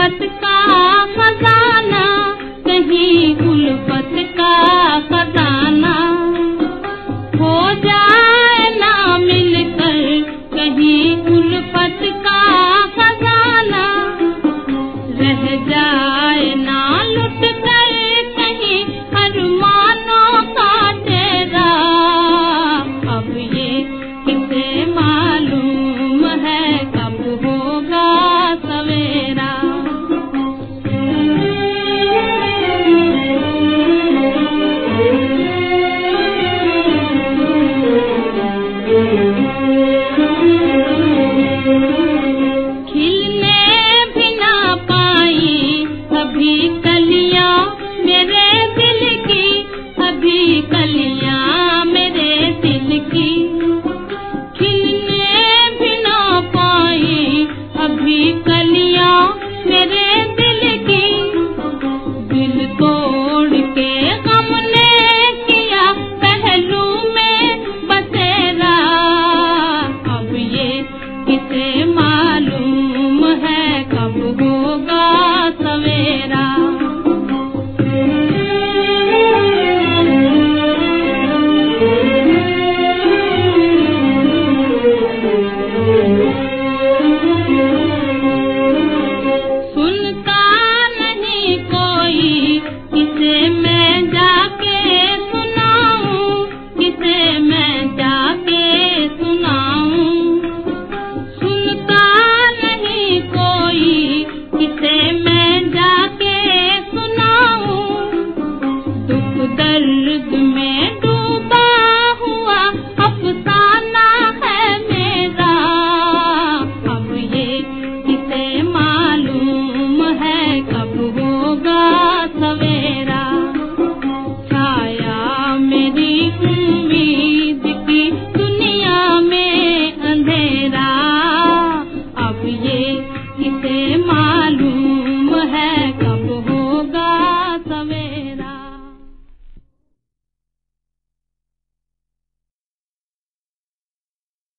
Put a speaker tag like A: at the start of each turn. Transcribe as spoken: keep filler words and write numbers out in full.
A: उल्फत का खजाना, कहीं उल्फत का खजाना हो जाए ना मिलकर, कहीं उल्फत का खजाना रह जाए ना लुट कर, कहीं अरमानों का डेरा। अब ये किसे मालूम है कब होगा सवेरा। खिलने भी ना पाई अभी कलियां मेरे दिल की, अभी कलियां मेरे दिल की। खिलने भी ना पाई अभी कलियां मेरे दिल की। दिल तोड़ के गम ने किया पहलू में बसेरा। अब ये किसे मालूम है कब होगा सवेरा। सुनता नहीं कोई किसे मैं जाके सुनाऊं, किसे मैं जाके सुनाऊं। सुनता नहीं कोई किसे मैं जाके सुनाऊं। दुख दर्द में डूबा हुआ अफसाना है मेरा। अब ये किसे मालूम है कब होगा सवेरा। छाया मेरी उम्मीद की दुनिया में अंधेरा।